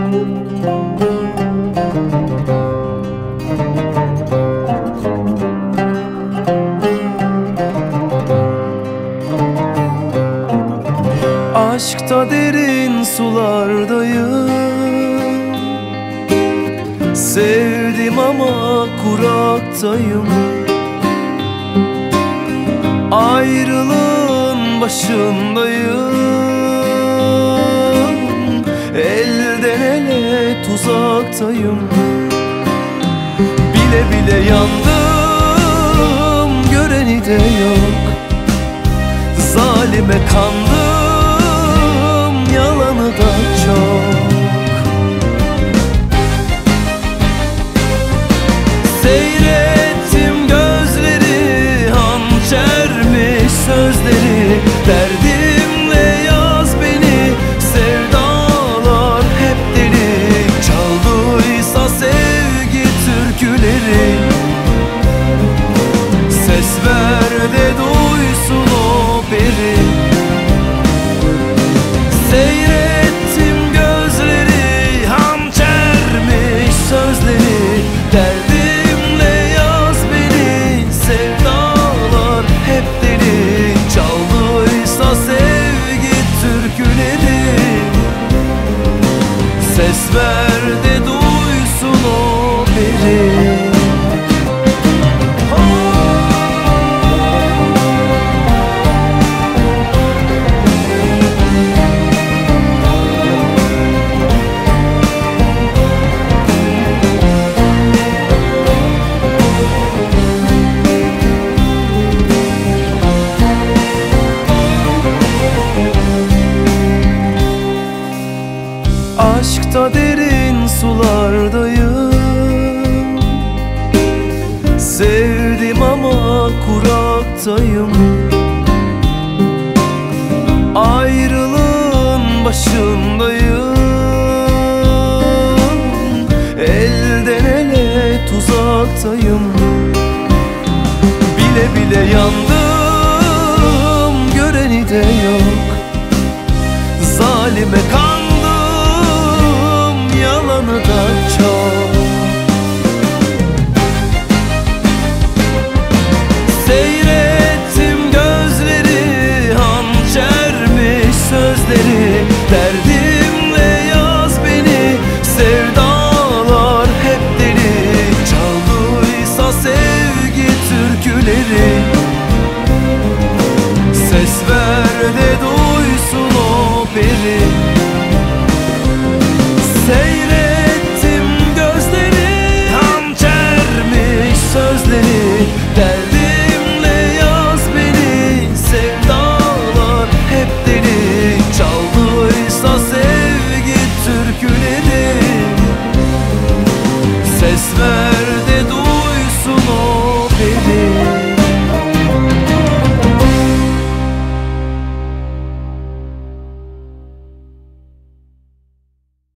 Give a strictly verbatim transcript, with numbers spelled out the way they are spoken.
Aşkta derin sulardayım, sevdim ama kuraktayım. Ayrılığın başındayım, elden ele tuzaktayım. Bile bile yandım, göreni de yok. Zalime kandım, yalanı da çok. Seyrettim gözleri, hançermiş sözleri. Derdimle yaz beni, sevdalar hep deli. Çaldıysa sevgi türküleri, ses ver de duysun o beri. Seyrettim gözleri, hançermiş sözleri. Derdimle yaz beni, sevdalar hep deli. Çaldıysa sevgi türküleri, ses ver de duysun o beri. Aşkta derin sulardayım, sevdim ama kuraktayım. Ayrılığın başındayım, elden ele tuzaktayım.